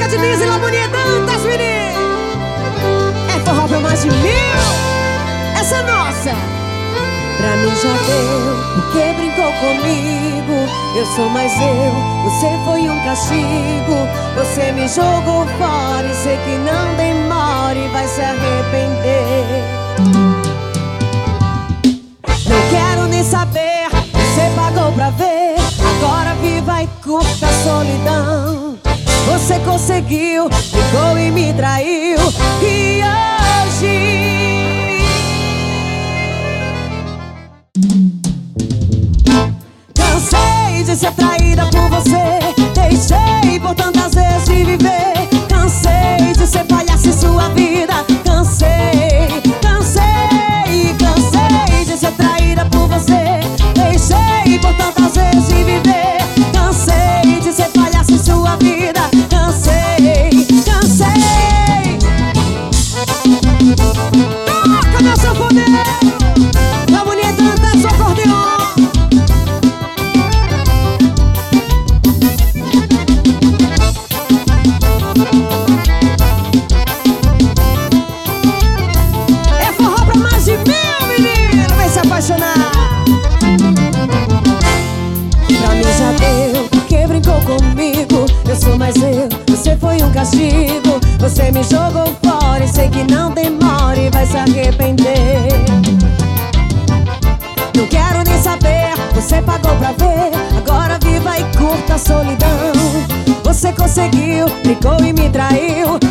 Diniz e La Bonita, meninas. É forró pra mais de 1000. Essa é nossa. Pra mim já deu, porque brincou comigo. Eu sou mais eu, você foi um castigo. Você me jogou fora e sei que não demora e vai se arrepender. Não quero nem saber, você pagou pra ver. Agora viva e curta a solidão. Você conseguiu, ficou e me traiu. E hoje cansei de ser traída por você. Deixei por tantas vezes de viver. Cansei de ser palhaço em sua vida. Cansei, cansei, cansei de ser traída por você. Deixei por tantas vezes de viver. Cansei de ser palhaço em sua vida. Cansei, cansei. Toca meu sanfoneiro, La Bonita, dança o acordeon. É forró pra mais de 1000, menino, vem se apaixonar. Pra mim já deu, porque brincou comigo. Eu sou mais eu, você foi um castigo. Você me jogou fora e sei que não demora e vai se arrepender. Não quero nem saber, você pagou pra ver. Agora viva e curta a solidão. Você conseguiu, brincou e me traiu.